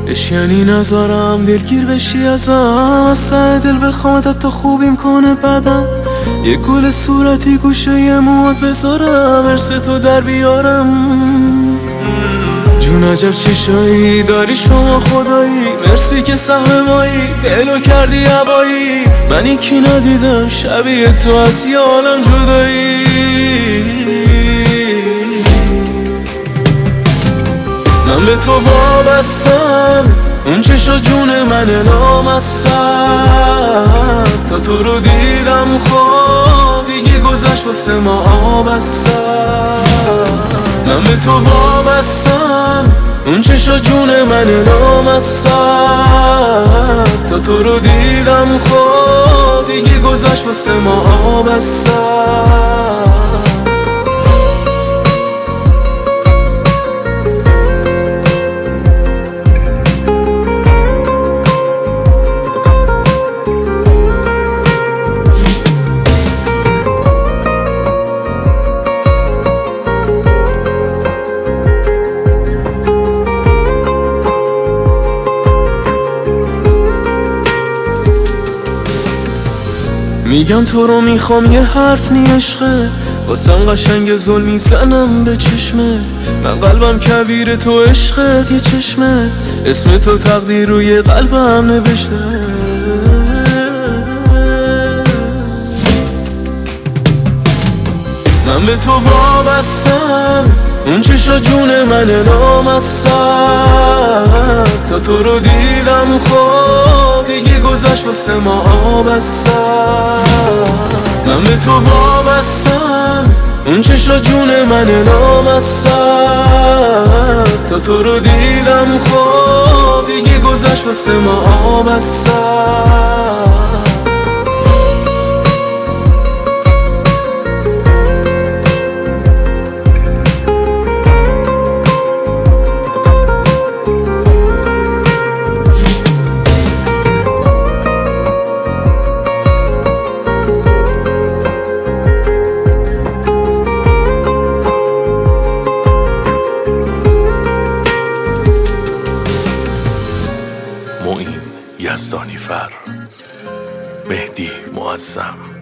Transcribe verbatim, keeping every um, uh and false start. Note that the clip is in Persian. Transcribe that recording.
اش یعنی نذارم دلگیر بشی ازم، از سر دل بخوامت تا خوبیم کنه بدم. یه گل صورتی گوشه یه موات بذارم، ارس تو در بیارم. جون عجب چشایی داری شما خدایی، مرسی که سهم مایی دلو کردی عبایی. من یکی ندیدم شبیه تو از یه عالم جدایی. من به تو وابستم، اون چشا جون من لامصب. تا تو رو دیدم خواب دیگه گذشت واسه ما آبستم. من به تو وابستم، اون چشا جون من لامصب. تا تو رو دیدم خواب دیگه گذشت واسه ما آبستم. میگم تو رو میخوام یه حرف نی عشقه، واسم قشنگ ظلم میزنم به چشمه. من قلبم کبیر تو عشقت یه چشمه، اسم تو تقدیر روی قلبم نوشته. من به تو وابستم، اون چشا جون من لامصب. تا تو رو دیدم خواب دیگه گذشت واسه ما آبستم. من به تو وابستم، اون چشا جون من لامصب. تا تو رو دیدم خواب دیگه گذشت واسه ما آبستم. معین یزدانی فر، مهدی معظم.